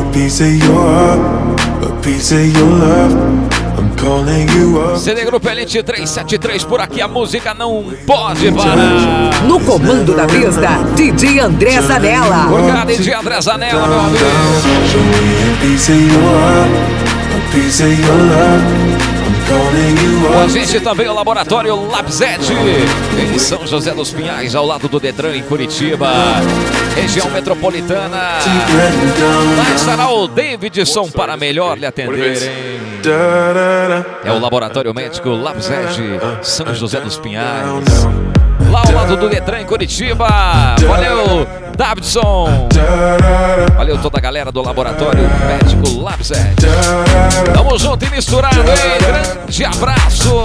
piece of your heart, a piece of your love. I'm calling you up. CD Grupo Elite 373 por aqui, a música não pode parar. No comando da pista, DJ André Zanella. Por cá, DJ André Zanella, meu amigo. Show me a piece of your heart, a piece of your love. Com a gente também o Laboratório Labzete, em São José dos Pinhais, ao lado do Detran, em Curitiba, região metropolitana. Lá estará o Davidson para melhor lhe atender, hein? É o Laboratório Médico Labzete, São José dos Pinhais, lá ao lado do Detran, em Curitiba. Valeu, Davidson. Valeu toda a galera do Laboratório Médico Labzete. Tamo junto e misturado, hein? Grande abraço.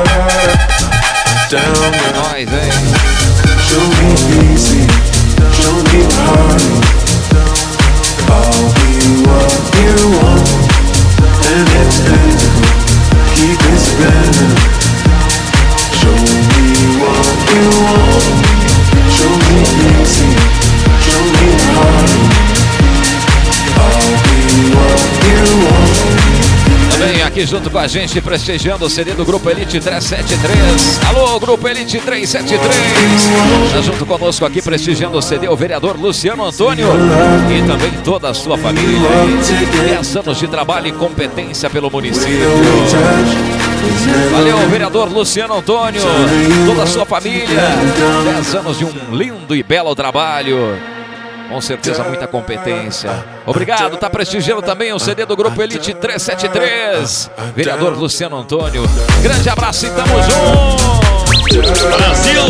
É nóis, hein? Show me easy, show me hard. I'll be what you want, and it's physical. Keep it spinning. Show me what you want. Show me easy, show me hard. I'll be what you want. Também aqui junto com a gente, prestigiando o CD do Grupo Elite 373. Alô, Grupo Elite 373. Está junto conosco aqui, prestigiando o CD, o vereador Luciano Antônio e também toda a sua família. 10 anos de trabalho e competência pelo município. Valeu, vereador Luciano Antônio, toda a sua família. 10 anos de um lindo e belo trabalho. Com certeza, muita competência. Obrigado, tá prestigiando também o CD do Grupo Elite 373. Vereador Luciano Antônio. Grande abraço e tamo junto! Brasil!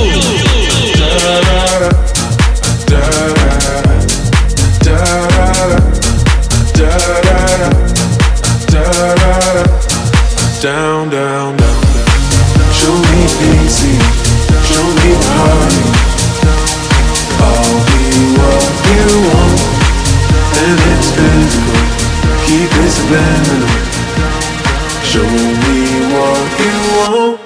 Down, down, down. Show me easy, show me hard. I'll be what you want, and it's physical. Keep it spinning. Show me what you want.